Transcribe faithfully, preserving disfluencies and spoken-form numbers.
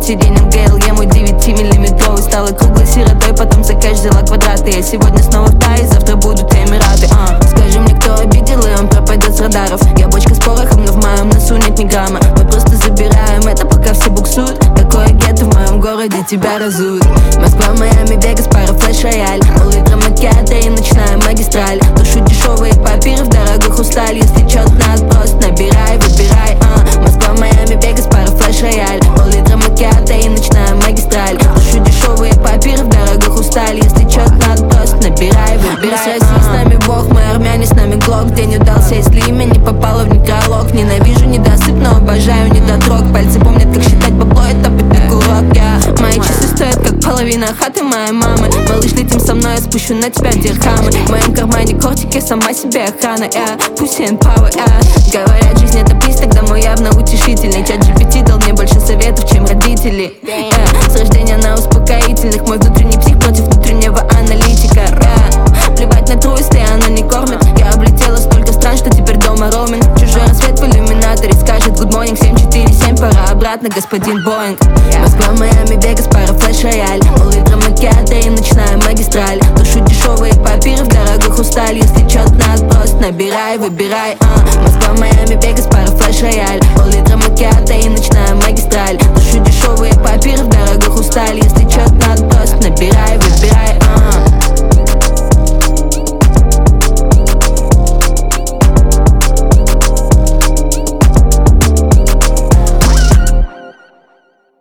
под сиденьем Гейл. Я мой девятимиллиметровый стала круглой сиротой, потом за кэш взяла квадраты. Я сегодня снова в Тае, завтра будут Эмираты. а. Скажи мне, кто обидел, и он пропадет с радаров. Я бочка с порохом, но в моем носу нет ни грамма. Мы просто забираем это, пока все буксуют. Такое гетто в моем городе, тебя разуют. Москва, Майами, Вегас, пара флеш-рояль. Пол-литра макиато и ночная магистраль. Душу дешевые папиры в дорогу хрусталь. Если чё-то надо, просто набирай, выбирай. а. Москва, Майами, Вегас, пара флеш-рояль. Пол-литра макиато и ночная магистраль. Душу дешевые папиры в дорогу хрусталь. Если чё-то надо, просто набирай, выбирай. Мы с Россией, с нами Бог, мы армяне, с нами Глок. День удался, если имя не попало в некролог. Ненавижу недосып, но обожаю недотрог. Пальцы помнят, как считать бабло, это попить курок. Я Мои часы стоят, как половина хаты моей мамы. Малыш, летим со мной, я спущу на тебя дирхамы. В моем кармане кортики, сама себе охрана. Я Pussy and power, я Говорят, жизнь это приз, тогда мой явно утешительный. Чат джи пи ти дал мне больше советов, чем родители. я С рождения на успокоительных. Мой внутренний псих против внутреннего аналитика. я Плевать на тру, если она не кормит. Я облетела столько стран, что теперь дома роуминг. Чужой рассвет в иллюминаторе скажет good morning. Семь четыре семь, пора обратно, господин Боинг. Москва, Майами, Вегас, пара флеш-рояль. Пол-литра макиато и ночная магистраль. Душу дешевые папиры в дорогу хрусталь. Если чё-то надо, просто набирай, выбирай. а. Москва, Майами, Вегас, пара флеш-рояль. Пол-литра макиато и ночная магистраль. Душу